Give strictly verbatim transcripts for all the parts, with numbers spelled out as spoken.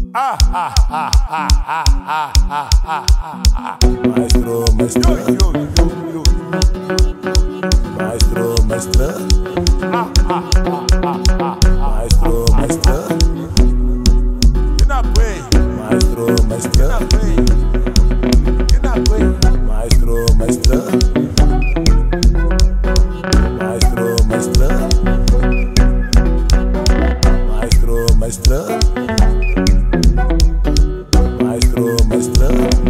Ah, ah, ah, ah, ah, ah, ah, ah, ah. Maestro, maestro, yo, yo, yo, yo. Maestro, maestro. Ah, ah, ah, ah, ah, ah. Maestro, maestro. You're not way. Maestro, maestro. You're not way. You're not way. Maestro, maestro. Maestro, maestro. Maestro, maestro. Maestro, maestro.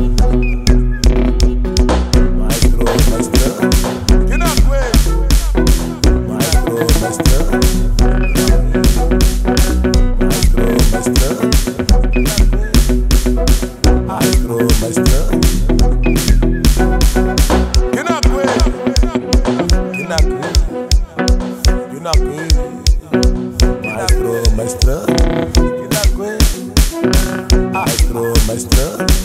Maestro, maestro. Get up, way. Maestro, maestro. Maestro, maestro. Maestro, maestro. Get up, way. Get up, way. Get up, way. Maestro, maestro. Get up, way. Maestro, maestro.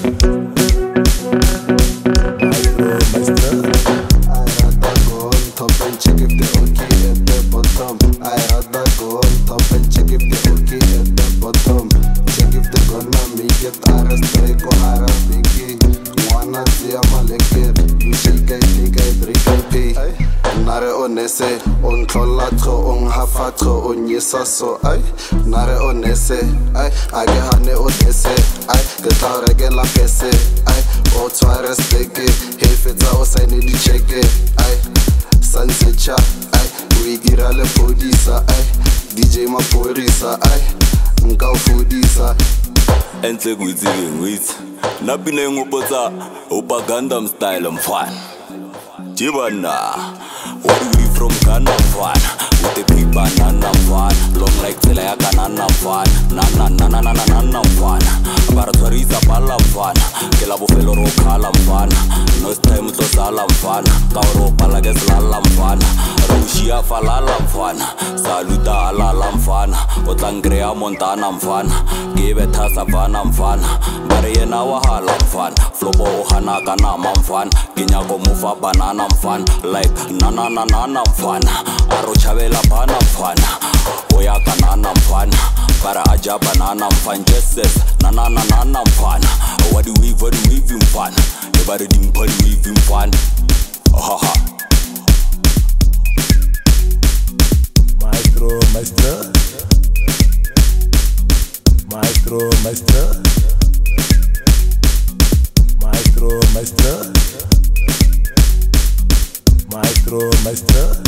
Maestro, maestro. I rather go on top and check if they okay at the bottom. I rather go on top and check if they okay at the bottom. Check if they gonna make it. Aras treko, aras biggie. Wanna see a malekir. You shake it, take it, drink it, pay. Nare onese, on tolatro, on hafatro, on yesaso, ay. Nare onese, ay. Age hane onese, ay. Geta regela pese, ay. O tware steke, hefeta o saini di cheke, ay. Sansecha, ay. Wigira le podisa, ay. D J Maporisa, ay. Nka ufudisa. Entle kuitsile ngwitsi napine ngopotsa opa Gundam style mfana Jibana all the way from Ghana mfana with the big banana mfana long like tsela ya kanana mfana na na na na na na na mfana bara twarisa bala mfana ke la bofelo ro khala mfana no time to sala mfana ka ro bala ke sala mfana rushia falala mfana saluta alala mfana o tlangrea montana mfana ke betha savana mfana bare yena wa hala mfana flopo o hana kana mfana ke nyako mufa banana mfana like na na na na na mfana aro chavela bana mfana oya kanana mfana para aja banana mfana Jesus na na na na na mfana what do we what do we mfana everybody dimple we mfana ha ha. Maestro, maestro. Maestro, maestro. Maestro, maestro. Maestro, maestro.